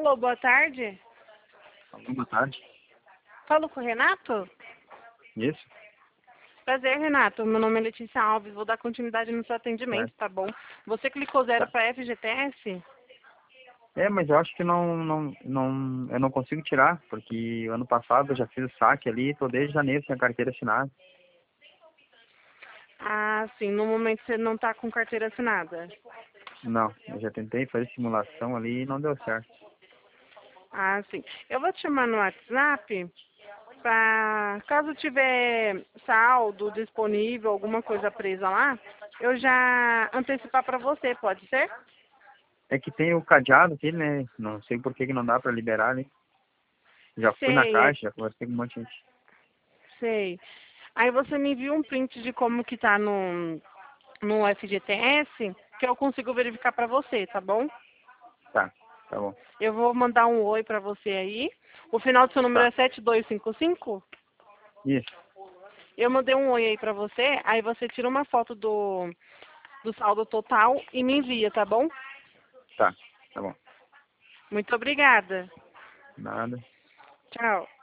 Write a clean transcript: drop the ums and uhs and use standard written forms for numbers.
Alô, boa tarde. Boa tarde. Falo com o Renato? Isso? Prazer, Renato. Meu nome é Letícia Alves. Vou dar continuidade no seu atendimento, Certo. tá bom? Você clicou zero Tá. para FGTS? Mas eu acho que eu não consigo tirar, porque ano passado eu já fiz o saque ali, tô desde janeiro sem a carteira assinada. Ah, sim. No momento você não tá com carteira assinada. Não, eu já tentei fazer simulação ali e não deu certo. Ah, sim. Eu vou te chamar no WhatsApp para caso tiver saldo disponível, alguma coisa presa lá, eu já antecipar para você, pode ser? É que tem o cadeado aqui, né? Não sei por que que não dá pra liberar ali. Já fui na Sei, caixa, já conversei com um monte de gente. sei. Aí você me envia um print de como que tá no FGTS, que eu consigo verificar para você, tá bom? Tá, tá bom. Eu vou mandar um oi para você aí. O final do seu número Tá. é 7255. Isso. Eu mandei um oi aí para você, aí você tira uma foto do saldo total e me envia, tá bom? Tá, tá bom. Muito obrigada. Nada. Tchau.